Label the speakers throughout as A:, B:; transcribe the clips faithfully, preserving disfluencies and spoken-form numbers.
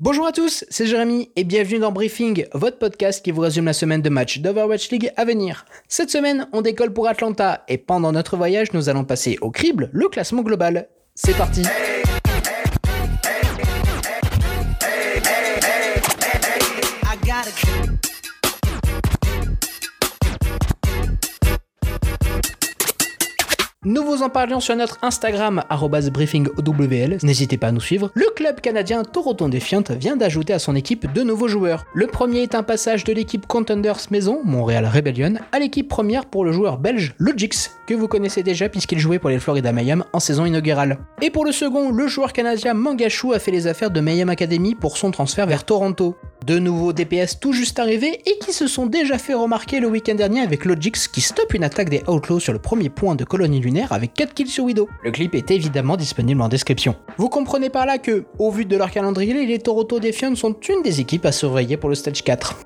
A: Bonjour à tous, c'est Jérémy et bienvenue dans Briefing, votre podcast qui vous résume la semaine de matchs d'Overwatch League à venir. Cette semaine, on décolle pour Atlanta et pendant notre voyage, nous allons passer au crible le classement global. C'est parti. Nous vous en parlions sur notre Instagram, arobase briefing O W L, n'hésitez pas à nous suivre. Le club canadien Toronto Defiant vient d'ajouter à son équipe deux nouveaux joueurs. Le premier est un passage de l'équipe Contenders Maison, Montréal Rebellion, à l'équipe première pour le joueur belge Logix, que vous connaissez déjà puisqu'il jouait pour les Florida Mayhem en saison inaugurale. Et pour le second, le joueur canadien Mangashu a fait les affaires de Mayhem Academy pour son transfert vers Toronto. Deux nouveaux D P S tout juste arrivés et qui se sont déjà fait remarquer le week-end dernier avec Logix qui stoppe une attaque des Outlaws sur le premier point de colonie lunaire avec quatre kills sur Widow. Le clip est évidemment disponible en description. Vous comprenez par là que, au vu de leur calendrier, les Toronto Defiant sont une des équipes à surveiller pour le Stage quatre.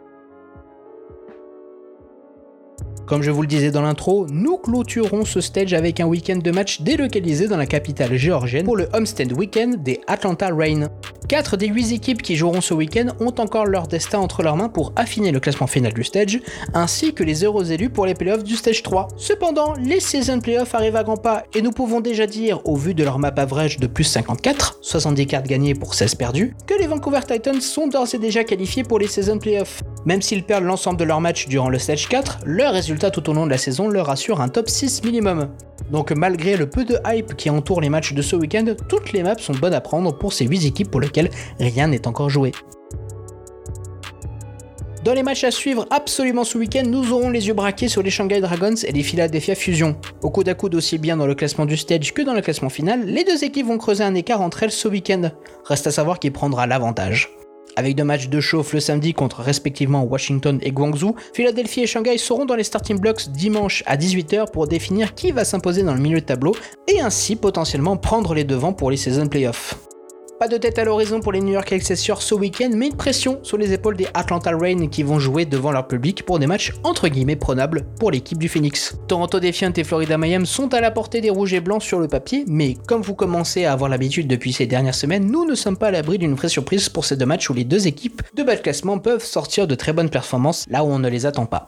A: Comme je vous le disais dans l'intro, nous clôturons ce stage avec un week-end de match délocalisé dans la capitale géorgienne pour le Homestead Weekend des Atlanta Reign. quatre des huit équipes qui joueront ce week-end ont encore leur destin entre leurs mains pour affiner le classement final du stage, ainsi que les heureux élus pour les playoffs du stage trois. Cependant, les season playoffs arrivent à grands pas et nous pouvons déjà dire, au vu de leur map average de plus cinquante-quatre, soixante-dix cartes gagnées pour seize perdues, que les Vancouver Titans sont d'ores et déjà qualifiés pour les season playoffs. Même s'ils perdent l'ensemble de leurs matchs durant le stage quatre, leur résultat tout au long de la saison leur assure un top six minimum. Donc malgré le peu de hype qui entoure les matchs de ce week-end, toutes les maps sont bonnes à prendre pour ces huit équipes pour lesquelles rien n'est encore joué. Dans les matchs à suivre absolument ce week-end, nous aurons les yeux braqués sur les Shanghai Dragons et les Philadelphia Fusion. Au coude à coude aussi bien dans le classement du stage que dans le classement final, les deux équipes vont creuser un écart entre elles ce week-end. Reste à savoir qui prendra l'avantage. Avec deux matchs de chauffe le samedi contre respectivement Washington et Guangzhou, Philadelphie et Shanghai seront dans les starting blocks dimanche à dix-huit heures pour définir qui va s'imposer dans le milieu de tableau et ainsi potentiellement prendre les devants pour les season playoffs. Pas de tête à l'horizon pour les New York Excelsior ce week-end, mais une pression sur les épaules des Atlanta Reign qui vont jouer devant leur public pour des matchs entre guillemets prenables pour l'équipe du Phoenix. Toronto Defiant et Florida Mayhem sont à la portée des rouges et blancs sur le papier, mais comme vous commencez à avoir l'habitude depuis ces dernières semaines, nous ne sommes pas à l'abri d'une vraie surprise pour ces deux matchs où les deux équipes de bas de classement peuvent sortir de très bonnes performances là où on ne les attend pas.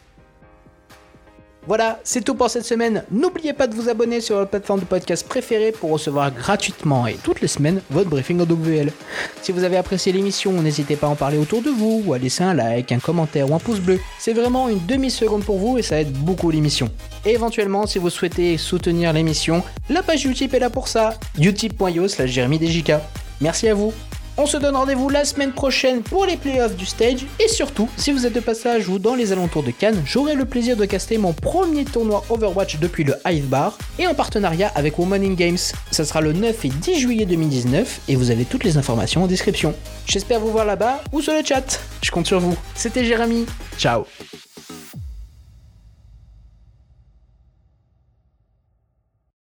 A: Voilà, c'est tout pour cette semaine. N'oubliez pas de vous abonner sur votre plateforme de podcast préférée pour recevoir gratuitement et toutes les semaines votre briefing O W L. Si vous avez apprécié l'émission, n'hésitez pas à en parler autour de vous ou à laisser un like, un commentaire ou un pouce bleu. C'est vraiment une demi-seconde pour vous et ça aide beaucoup l'émission. Et éventuellement, si vous souhaitez soutenir l'émission, la page Utip est là pour ça, utip point io slash Jérémy D J K. Merci à vous. On se donne rendez-vous la semaine prochaine pour les playoffs du stage et surtout, si vous êtes de passage ou dans les alentours de Cannes, j'aurai le plaisir de caster mon premier tournoi Overwatch depuis le Hive Bar et en partenariat avec Women in Games. Ça sera le neuf et dix juillet deux mille dix-neuf et vous avez toutes les informations en description. J'espère vous voir là-bas ou sur le chat. Je compte sur vous. C'était Jérémy. Ciao.